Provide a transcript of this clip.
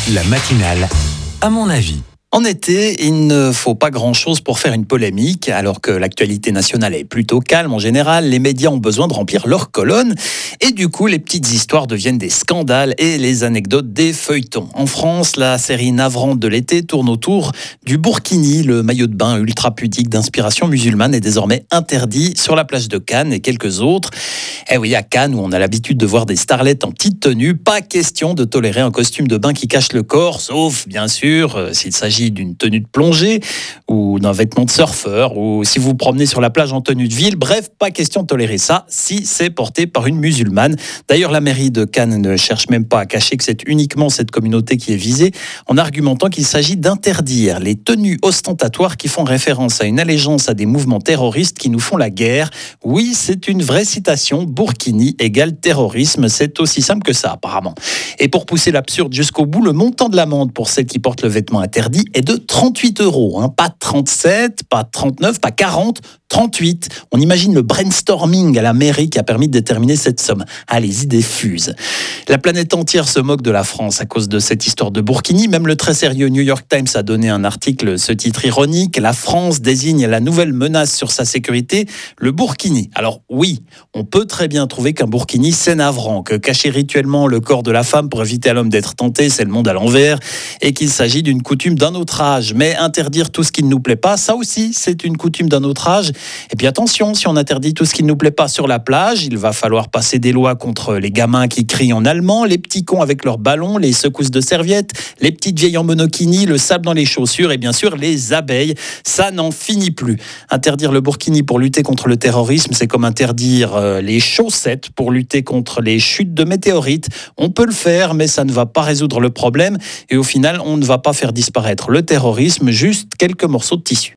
La matinale, à mon avis. En été, il ne faut pas grand-chose pour faire une polémique, alors que l'actualité nationale est plutôt calme en général. Les médias ont besoin de remplir leurs colonnes et du coup, les petites histoires deviennent des scandales et les anecdotes des feuilletons. En France, la série navrante de l'été tourne autour du burkini. Le maillot de bain ultra pudique d'inspiration musulmane est désormais interdit sur la plage de Cannes et quelques autres. Eh oui, à Cannes, où on a l'habitude de voir des starlettes en petite tenue, pas question de tolérer un costume de bain qui cache le corps, sauf bien sûr s'il s'agit d'une tenue de plongée ou d'un vêtement de surfeur, ou si vous vous promenez sur la plage en tenue de ville. Bref, pas question de tolérer ça si c'est porté par une musulmane. D'ailleurs, la mairie de Cannes ne cherche même pas à cacher que c'est uniquement cette communauté qui est visée, en argumentant qu'il s'agit d'interdire les tenues ostentatoires qui font référence à une allégeance à des mouvements terroristes qui nous font la guerre. Oui, c'est une vraie citation, burkini égale terrorisme, c'est aussi simple que ça apparemment. Et pour pousser l'absurde jusqu'au bout, le montant de l'amende pour celle qui porte le vêtement interdit est de 38 €. Pas 37, pas 39, pas 40, 38. On imagine le brainstorming à la mairie qui a permis de déterminer cette somme. Ah, les idées fusent. La planète entière se moque de la France à cause de cette histoire de burkini. Même le très sérieux New York Times a donné un article, ce titre ironique: la France désigne la nouvelle menace sur sa sécurité, le burkini. Alors oui, on peut très bien trouver qu'un burkini c'est navrant, que cacher rituellement le corps de la femme pour éviter à l'homme d'être tenté, c'est le monde à l'envers, et qu'il s'agit d'une coutume d'un autre âge. Mais interdire tout ce qui ne nous plaît pas, ça aussi, c'est une coutume d'un autre âge. Et puis attention, si on interdit tout ce qui ne nous plaît pas sur la plage, il va falloir passer des lois contre les gamins qui crient en allemand, les petits cons avec leurs ballons, les secousses de serviettes, les petites vieilles en monokini, le sable dans les chaussures et bien sûr les abeilles. Ça n'en finit plus. Interdire le burkini pour lutter contre le terrorisme, c'est comme interdire les chaussettes pour lutter contre les chutes de météorites. On peut le faire, mais ça ne va pas résoudre le problème et au final, on ne va pas faire disparaître le terrorisme, juste quelques morceaux de tissu.